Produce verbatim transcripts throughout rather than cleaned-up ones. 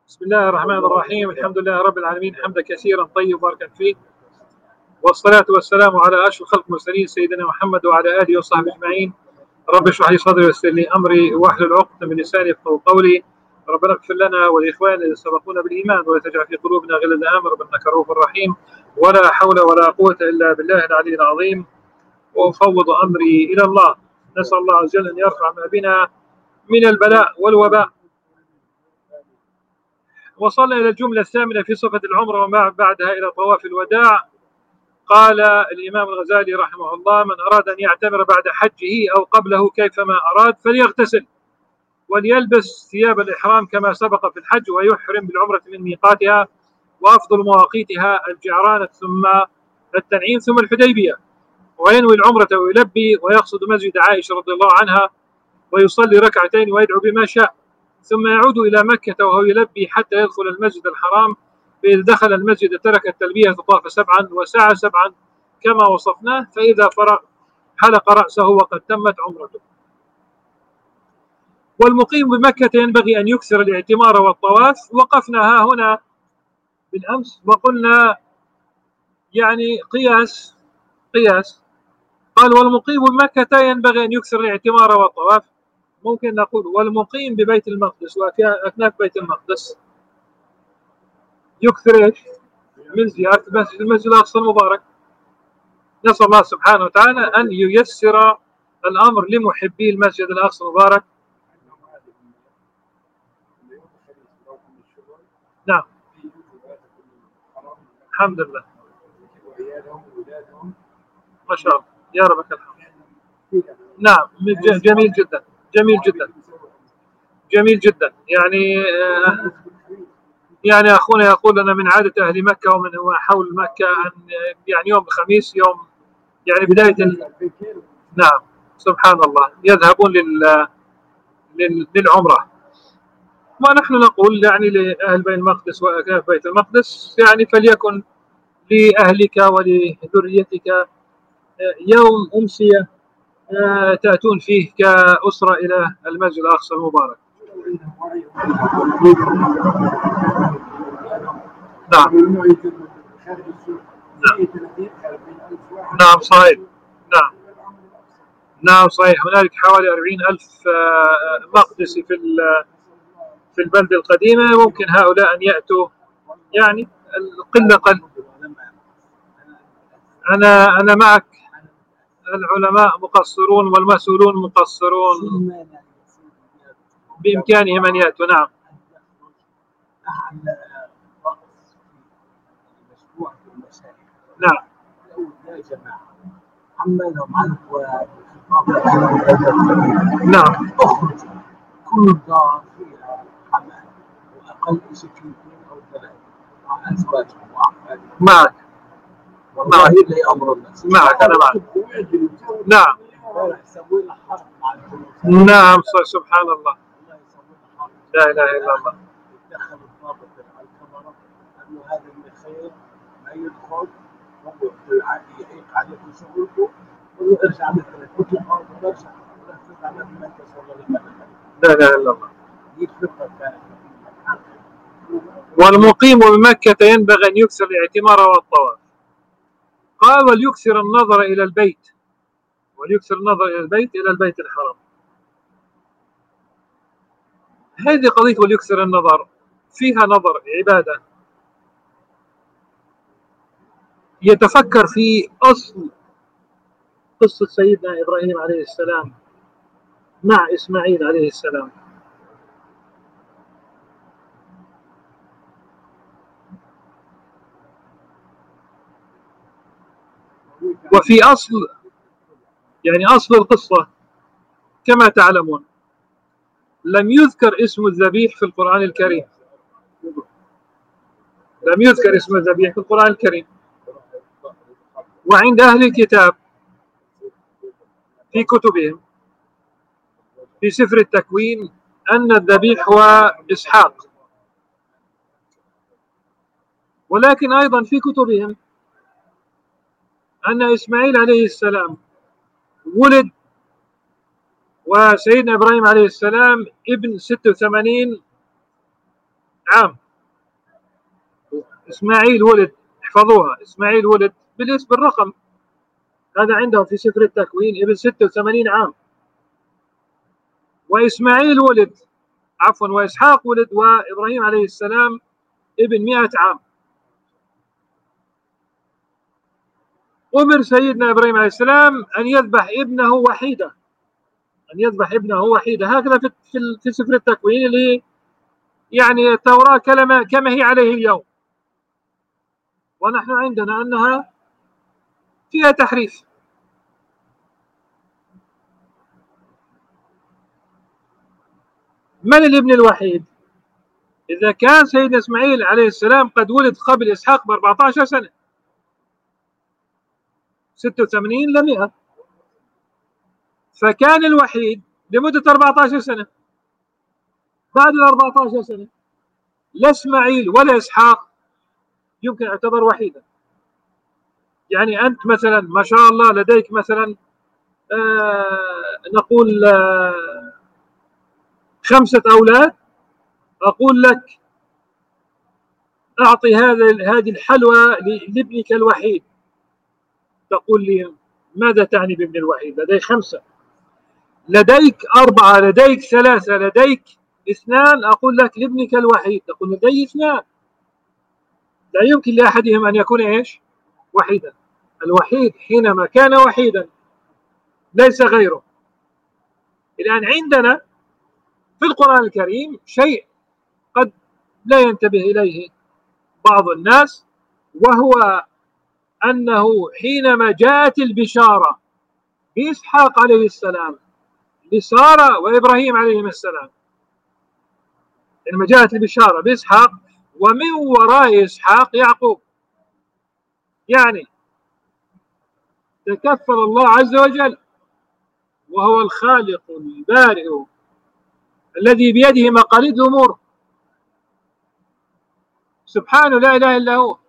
بسم الله الرحمن الرحيم. الحمد لله رب العالمين حمدا كثيرا طيب باركا فيه، والصلاة والسلام على أشرف خلق المرسلين سيدنا محمد وعلى آله وصحبه أجمعين. رب اشرح لي صدري ويسر لي أمري واحلل عقدة من لساني يفقهوا قولي. ربنا اغفر لنا ولإخواننا الذين سبقونا بالإيمان ولا تجعل في قلوبنا غلا آمن إنك رؤوف رحيم. ولا حول ولا قوة إلا بالله العلي العظيم. وأفوض أمري إلى الله، نسأل الله عز وجل أن يرفع ما بنا من البلاء والوباء. وصلنا إلى الجملة الثامنة في صفة العمرة وما بعدها إلى طواف الوداع. قال الإمام الغزالي رحمه الله: من أراد أن يعتمر بعد حجه أو قبله كيفما أراد فليغتسل وليلبس ثياب الإحرام كما سبق في الحج، ويحرم بالعمرة من ميقاتها، وأفضل مواقيتها الجعرانة ثم التنعيم ثم الحديبية، وينوي العمرة ويلبي ويقصد مسجد عائشة رضي الله عنها ويصلي ركعتين ويدعو بما شاء، ثم يعود إلى مكة وهو يلبي حتى يدخل المسجد الحرام، فإذا دخل المسجد ترك التلبية طاف سبعا وسعى سبعا كما وصفناه، فإذا فرغ حلق رأسه وقد تمت عمرته. والمقيم بمكة ينبغي أن يكثر الاعتمار والطواف. وقفنا ها هنا بالأمس وقلنا يعني قياس قياس قال: والمقيم بمكة ينبغي أن يكثر الاعتمار والطواف. ممكن نقول والمقيم ببيت المقدس وأكناف بيت المقدس يكثر ايش؟ من زيارة المسجد الأقصى المبارك. نسأل الله سبحانه وتعالى أن ييسر الأمر لمحبي المسجد الأقصى المبارك. نعم، الحمد لله، ما شاء الله، يا رب لك الحمد. نعم، جميل جدا جميل جدا جميل جدا. يعني آه يعني أخونا يقول لنا من عادة أهل مكة ومن حول مكة أن يعني يوم الخميس يوم يعني بداية ال... نعم، سبحان الله، يذهبون لل... لل... للعمرة. ونحن نقول يعني لأهل بيت المقدس وأكناف بيت المقدس يعني فليكن لأهلك ولذريتك يوم أمسية تأتون فيه كأسرة إلى المسجد الأقصى المبارك. نعم نعم صحيح. نعم نعم صحيح. هنالك حوالي أربعين ألف مقدسي في في البلدة القديمة. ممكن هؤلاء أن يأتوا يعني القلة قل. أنا أنا معك، العلماء مقصرون والمسؤولون مقصرون، بإمكانهم أن يأتوا. نعم نعم نعم اخرج كل دار فيها حمام واقل سكينتين او ثلاثه مع ازواجهم واحفادهم. معك معك اللي امر الناس معك انا معك. نعم نعم سبحان الله، لا اله الا الله. دخل الضابط على الكاميرا قال له هذا اللي خير ما يدخل يعيق عليكم شغلكم ويرجع مثلا كل حاجه ويرجع لا اله الا الله. والمقيم بمكة ينبغي أن يكثر الاعتمار والطواف. قال: وليكثر النظر إلى البيت وليكثر النظر إلى البيت إلى البيت الحرام. هذه قضية وليكثر النظر فيها نظر عبادة، يتفكر في أصل قصة سيدنا إبراهيم عليه السلام مع إسماعيل عليه السلام. وفي أصل يعني أصل القصة كما تعلمون لم يذكر اسم الذبيح في القرآن الكريم. لم يذكر اسم الذبيح في القرآن الكريم. وعند أهل الكتاب في كتبهم في سفر التكوين أن الذبيح هو إسحاق، ولكن أيضا في كتبهم أن إسماعيل عليه السلام ولد وسيدنا إبراهيم عليه السلام ابن ستة وثمانين عام. إسماعيل ولد، احفظوها، إسماعيل ولد بالاسم بالرقم، هذا عندهم في سفر التكوين ابن ستة وثمانين عام. وإسماعيل ولد عفوا وإسحاق ولد وإبراهيم عليه السلام ابن مئة عام. أمر سيدنا إبراهيم عليه السلام أن يذبح ابنه وحيدا، أن يذبح ابنه وحيدا، هكذا في في سفر التكوين اللي يعني التوراة كما كما هي عليه اليوم، ونحن عندنا أنها فيها تحريف. من الابن الوحيد؟ إذا كان سيدنا إسماعيل عليه السلام قد ولد قبل إسحاق ب أربعة عشر سنة، ستة وثمانين ل مئة، فكان الوحيد لمدة أربعة عشر سنة. بعد ال أربعة عشر سنة لا إسماعيل ولا إسحاق يمكن يعتبر وحيدا. يعني أنت مثلا ما شاء الله لديك مثلا آه نقول آه خمسة أولاد، أقول لك أعطي هذا هذه الحلوى لابنك الوحيد، تقول لي ماذا تعني بابن الوحيد؟ لديك خمسة، لديك أربعة، لديك ثلاثة، لديك اثنان، أقول لك لابنك الوحيد، تقول لدي اثنان. لا يمكن لأحدهم أن يكون إيش؟ وحيدا. الوحيد حينما كان وحيدا ليس غيره. الآن عندنا في القرآن الكريم شيء قد لا ينتبه إليه بعض الناس، وهو أنه حينما جاءت البشارة بإسحاق عليه السلام لسارة وإبراهيم عليهم السلام، حينما جاءت البشارة بإسحاق ومن وراء إسحاق يعقوب، يعني تكفل الله عز وجل وهو الخالق البارئ الذي بيده مقاليد الأمور، سبحانه لا إله إلا هو.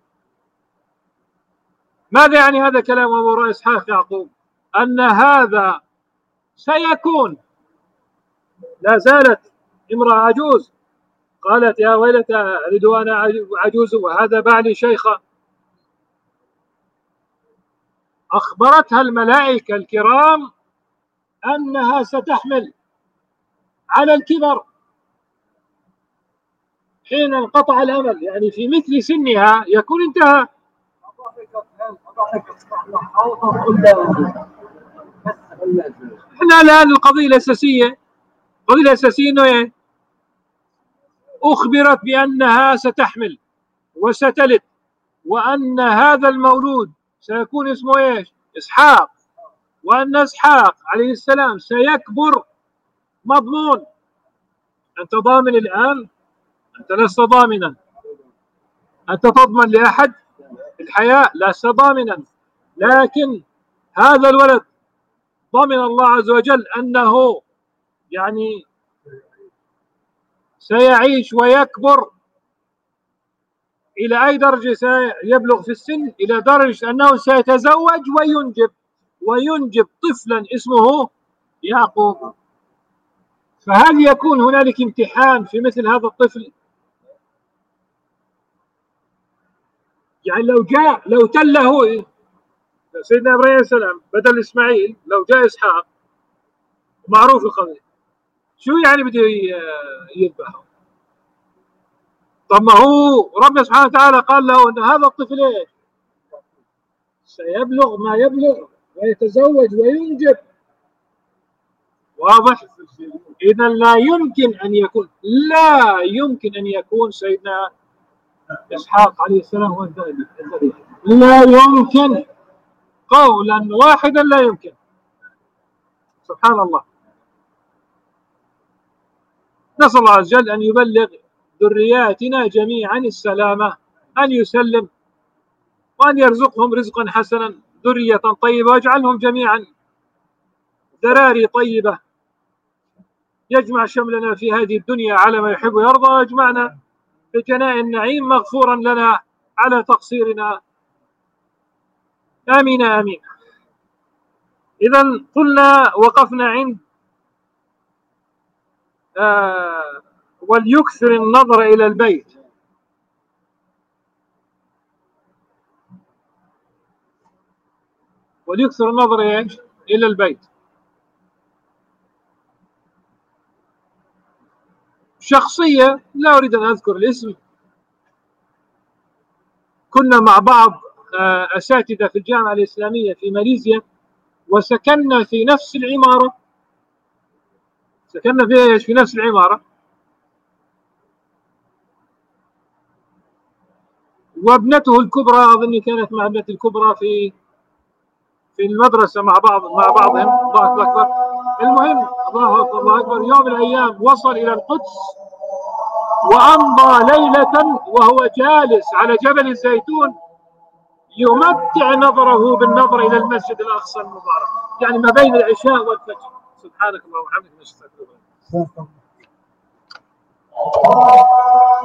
ماذا يعني هذا كلام ومن وراء إسحاق يعقوب؟ أن هذا سيكون. لا زالت امرأة عجوز قالت يا ويلتى ألد وأنا عجوز وهذا بعلي شيخا. أخبرتها الملائكة الكرام أنها ستحمل على الكبر حين انقطع الأمل، يعني في مثل سنها يكون انتهى. احنا الآن القضية الأساسية، القضية الأساسية إنه إيه؟ أخبرت بأنها ستحمل وستلد، وأن هذا المولود سيكون اسمه إيش؟ إسحاق، وأن إسحاق عليه السلام سيكبر مضمون. أنت ضامن الآن؟ أنت لست ضامنا. أنت تضمن لأحد الحياة؟ لست ضامنا، لكن هذا الولد ضمن الله عز وجل أنه يعني سيعيش ويكبر. إلى أي درجة سيبلغ في السن؟ إلى درجة أنه سيتزوج وينجب وينجب طفلا اسمه يعقوب. فهل يكون هنالك امتحان في مثل هذا الطفل؟ يعني لو جاء لو تله سيدنا إبراهيم عليه السلام بدل إسماعيل، لو جاء إسحاق معروف القضية، شو يعني بده يذبحه؟ طب ما هو ربنا سبحانه وتعالى قال له أن هذا الطفل إيش؟ سيبلغ ما يبلغ ويتزوج وينجب. واضح؟ إذا لا يمكن أن يكون لا يمكن أن يكون سيدنا إسحاق عليه السلام هو الذبيح، لا يمكن، قولا واحدا لا يمكن. سبحان الله. نسأل الله عز وجل أن يبلغ ذرياتنا جميعا السلامة، أن يسلم وأن يرزقهم رزقا حسنا، ذرية طيبة، واجعلهم جميعا ذراري طيبة، يجمع شملنا في هذه الدنيا على ما يحب ويرضى، ويجمعنا في جناء النعيم مغفورا لنا على تقصيرنا. آمين آمين. إذا قلنا وقفنا عند آه وليكثر النظر إلى البيت. وليكثر النظر إيش؟ إلى البيت. شخصية لا أريد أن أذكر الاسم، كنا مع بعض أساتذة في الجامعة الإسلامية في ماليزيا، وسكننا في نفس العمارة، سكننا في إيش؟ في نفس العمارة، وابنته الكبرى أظني كانت مع ابنتي الكبرى في في المدرسة مع بعض مع بعضهم. الله أكبر. المهم الله أكبر الله أكبر، يوم من الأيام وصل إلى القدس وأمضى ليلة وهو جالس على جبل الزيتون يمتع نظره بالنظر إلى المسجد الأقصى المبارك، يعني ما بين العشاء والفجر. سبحانك اللهم وبحمدك نشهد أن لا إله إلا أنت.